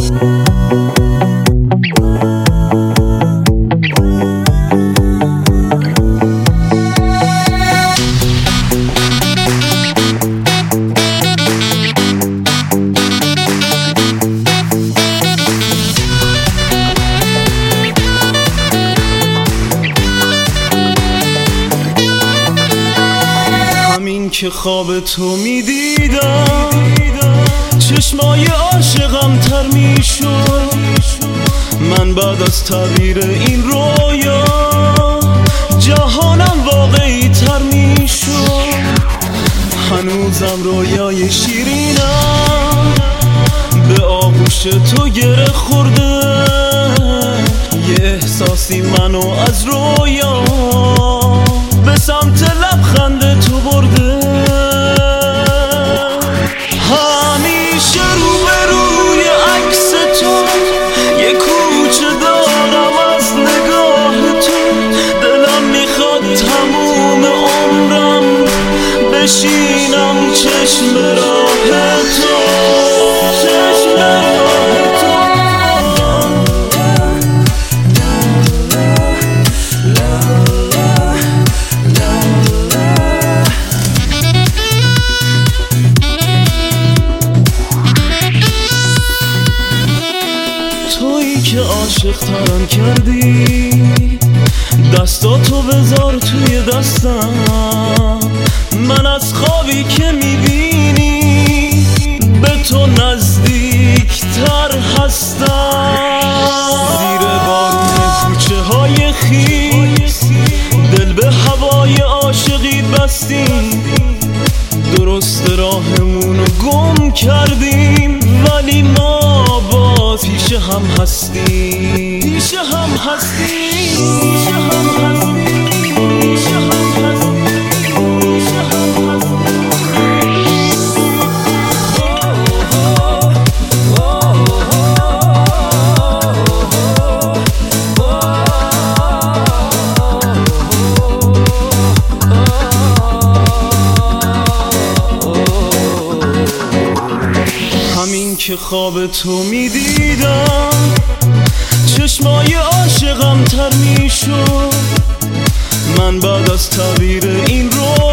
که خواب تو میدیدم چشمای عاشقم تر میشد. من بعد از تعبیر این رویا جهانم واقعی تر میشد. هنوزم رویای شیرینم به آغوش تو گره خورده. یه احساسی منو از رویا به سمت لبخند تو برده. همیشه روی عکس تو یه کوچه دارم از نگاه تو. دلم میخواد تموم عمرم بشینم چشم راه تو. تویی که عاشق ترم کردی، دستاتو بذار توی دستم. من از خوابی که میبینی به تو نزدیک تر هستم. زیر بارون کوچه های خیس دل به هوای عاشقی بستیم. درست راهمونو گم کردیم ولی ما باز پیش هم هستیم. پیش هم هستیم. پیش هم هستیم. پیش هم هستیم. پیش هم هستیم. همین که خواب تو میدیدم چشمای عاشقم تر میشد. من بعد از تعبیر این رو